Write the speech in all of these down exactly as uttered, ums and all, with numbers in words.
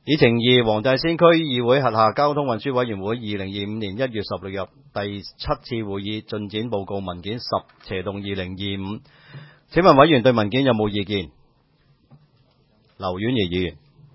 議程二，黃大仙區議會轄下交通運輸委員會二零二五年一月十六日第七次會議進展報告文件十斜動二零二五，請問委員對文件有冇意見？劉婉儀議員。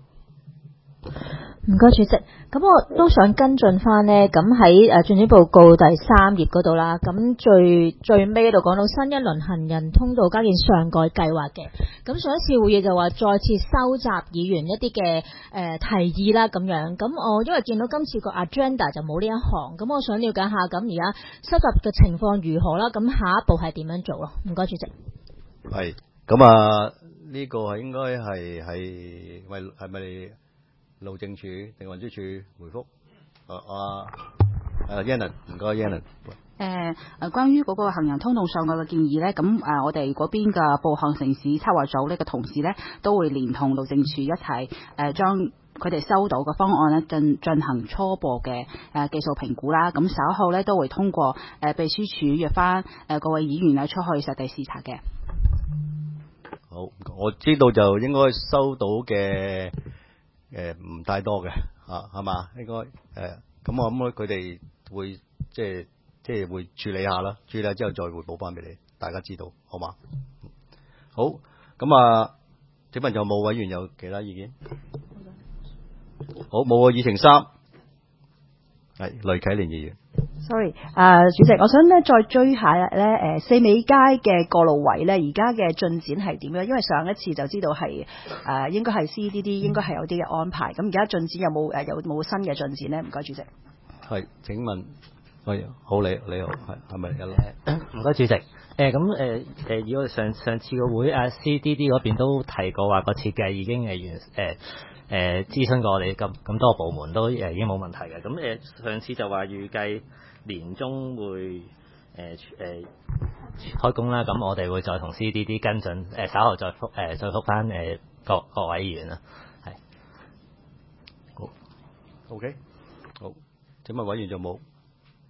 唔該主席，咁我都想跟進翻呢。咁喺誒進展報告第三頁嗰度啦，咁最最尾度講到新一輪行人通道加建上蓋計劃嘅，咁上一次會議就話再次收集議員一啲嘅誒提議啦咁樣，咁我因為見到今次個 agenda 就冇呢一行，咁我想了解下咁而家收集嘅情況如何啦，咁下一步係點樣做咯？唔該主席。 係，咁啊呢個係應該係係喂係咪？路政署定運輸署回覆？啊啊啊 Yannon 唔該 Yannon。 誒誒，關於嗰個行人通道上蓋嘅建議咧，咁誒我哋嗰邊嘅步行城市策劃組呢個同事咧，都會連同路政署一齊誒將佢哋收到嘅方案咧進進行初步嘅誒技術評估啦。咁稍後咧都會通過誒秘書處約翻誒各位議員咧出去實地視察嘅。 好，我知道就應該收到嘅。誒唔、呃、太多嘅嚇係嘛？應該誒咁我諗佢哋會即係即係會處理下啦，處理下之後再匯報翻俾你，大家知道好嘛？好咁啊！請問有冇委員有其他意見？好，冇啊！議程三係雷啟蓮議員。 sorry， 啊、呃，主席，我想咧再追下咧，誒、呃，四美街嘅過路位咧，而家嘅進展係點樣？因為上一次就知道係誒、呃，應該係 C D D 應該係有啲嘅安排，咁而家進展有冇誒有冇新嘅進展咧？唔該，主席。 係，請問，係好你你好，係係咪有？ 唔該，主席。誒咁誒誒，以我上上次個會啊 C D D 嗰邊都提過話個設計已經誒完誒。誒諮詢過我哋咁咁多部門都誒已經冇問題嘅，咁誒上次就話預計年中會誒誒、呃呃、開工啦，咁我哋會再同 C D D 跟進，誒稍後再覆誒、呃、再覆翻誒各各位議員啦，係。 好 OK，好，請問委員有冇？